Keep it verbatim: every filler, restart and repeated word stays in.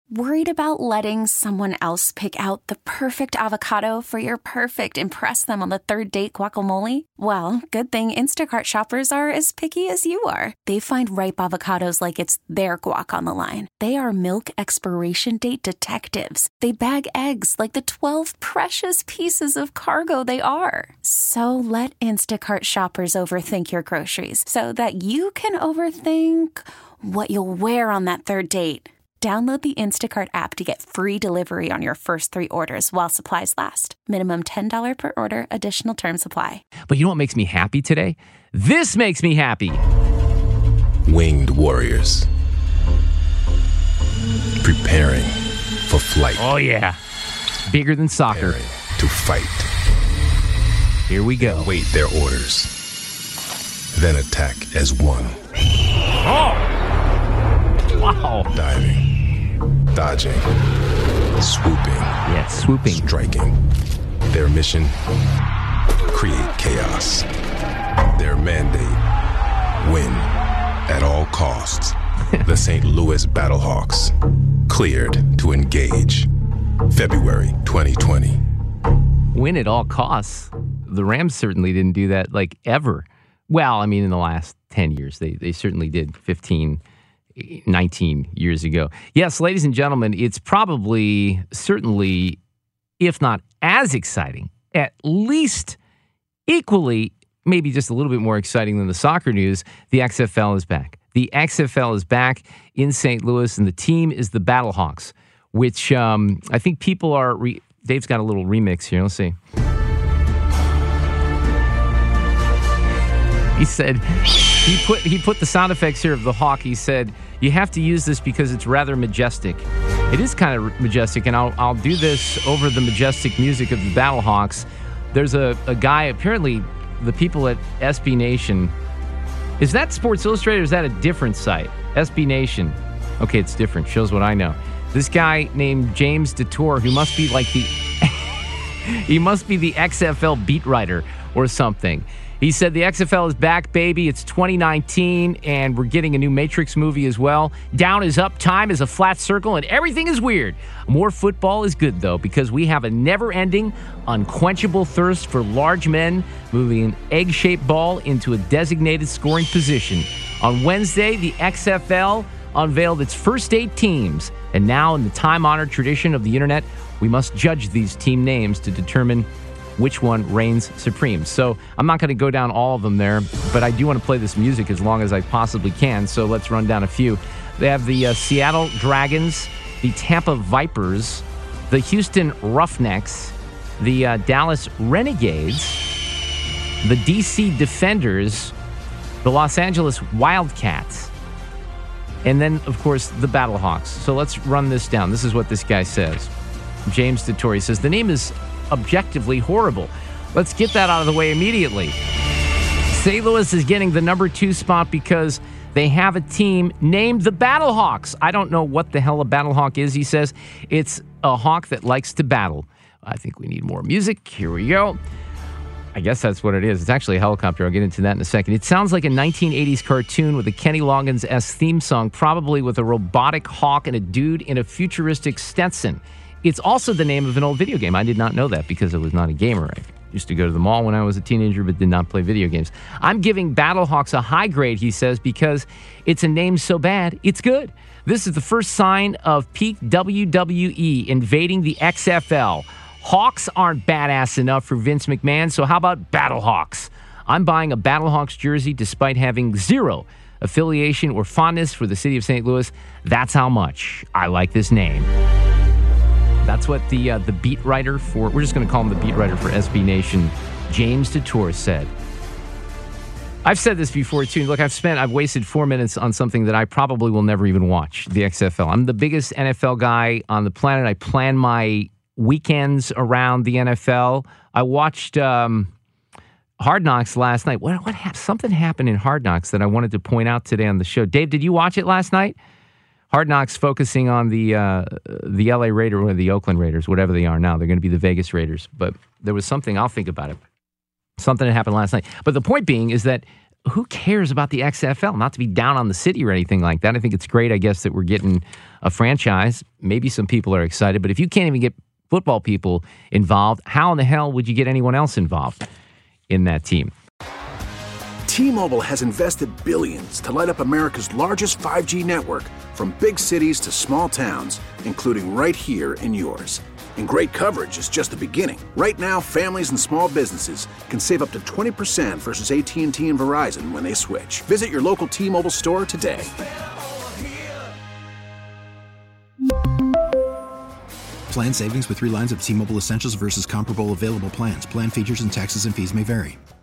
Worried about letting someone else pick out the perfect avocado for your perfect impress them on the third date guacamole? Well, good thing Instacart shoppers are as picky as you are. They find ripe avocados like it's their guac on the line. They are milk expiration date detectives. They bag eggs like the twelve precious pieces of cargo they are. So let Instacart shoppers overthink your groceries so that you can overthink what you'll wear on that third date. Download the Instacart app to get free delivery on your first three orders while supplies last. Minimum ten dollars per order. Additional terms apply. But you know what makes me happy today? This makes me happy. Winged warriors. Preparing for flight. Oh, yeah. Bigger than soccer. Preparing to fight. Here we go. Wait their orders. Then attack as one. Oh! Wow. Diving. Dodging. Swooping. Yeah, swooping. Striking. Their mission, create chaos. Their mandate, win at all costs. The Saint Louis Battlehawks, cleared to engage. February twenty twenty. Win at all costs. The Rams certainly didn't do that, like, ever. Well, I mean, in the last ten years, they, they certainly did fifteen, nineteen years ago. Yes, ladies and gentlemen, it's probably, certainly, if not as exciting, at least equally, maybe just a little bit more exciting than the soccer news. The X F L is back. The X F L is back in Saint Louis, and the team is the Battlehawks, which um, I think people are... Re- Dave's got a little remix here. Let's see. He said, he put he put the sound effects here of the hawk. He said, you have to use this because it's rather majestic. It is kind of majestic, and I'll I'll do this over the majestic music of the Battlehawks. There's a, a guy, apparently the people at S B Nation. Is that Sports Illustrated or is that a different site? S B Nation. Okay, it's different. Shows what I know. This guy named James DeTour, who must be like the... he must be the X F L beat writer or something. He said the X F L is back, baby. It's twenty nineteen, and we're getting a new Matrix movie as well. Down is up, time is a flat circle, and everything is weird. More football is good, though, because we have a never-ending, unquenchable thirst for large men moving an egg-shaped ball into a designated scoring position. On Wednesday, the X F L unveiled its first eight teams, and now in the time-honored tradition of the internet, we must judge these team names to determine which one reigns supreme. So I'm not going to go down all of them there, but I do want to play this music as long as I possibly can, so let's run down a few. They have the uh, Seattle Dragons, the Tampa Vipers, the Houston Roughnecks, the uh, Dallas Renegades, the D C Defenders, the Los Angeles Wildcats, and then, of course, the Battlehawks. So let's run this down. This is what this guy says. James DeTour says, the name is objectively horrible. Let's get that out of the way immediately. Saint Louis is getting the number two spot because they have a team named the Battlehawks. I don't know what the hell a Battlehawk is, he says. It's a hawk that likes to battle. I think we need more music. Here we go. I guess that's what it is. It's actually a helicopter. I'll get into that in a second. It sounds like a nineteen eighties cartoon with a Kenny Loggins-esque theme song, probably with a robotic hawk and a dude in a futuristic Stetson. It's also the name of an old video game. I did not know that because I was not a gamer. I used to go to the mall when I was a teenager, but did not play video games. I'm giving Battlehawks a high grade, he says, because it's a name so bad, it's good. This is the first sign of peak W W E invading the X F L. Hawks aren't badass enough for Vince McMahon, so how about Battlehawks? I'm buying a Battlehawks jersey despite having zero affiliation or fondness for the city of Saint Louis. That's how much I like this name. That's what the uh, the beat writer for, we're just going to call him the beat writer for S B Nation, James DeTour, said. I've said this before, too. Look, I've spent, I've wasted four minutes on something that I probably will never even watch, the X F L. I'm the biggest N F L guy on the planet. I plan my weekends around the N F L. I watched um, Hard Knocks last night. What, what happened? Something happened in Hard Knocks that I wanted to point out today on the show. Dave, did you watch it last night? Hard Knocks focusing on the uh, the L A Raiders or the Oakland Raiders, whatever they are now. They're going to be the Vegas Raiders. But there was something, I'll think about it. Something that happened last night. But the point being is that who cares about the X F L? Not to be down on the city or anything like that. I think it's great, I guess, that we're getting a franchise. Maybe some people are excited, but if you can't even get football people involved, how in the hell would you get anyone else involved in that team? T-Mobile has invested billions to light up America's largest five G network, from big cities to small towns, including right here in yours. And great coverage is just the beginning. Right now, families and small businesses can save up to twenty percent versus A T and T and Verizon when they switch. Visit your local T-Mobile store today. Plan savings with three lines of T-Mobile Essentials versus comparable available plans. Plan features and taxes and fees may vary.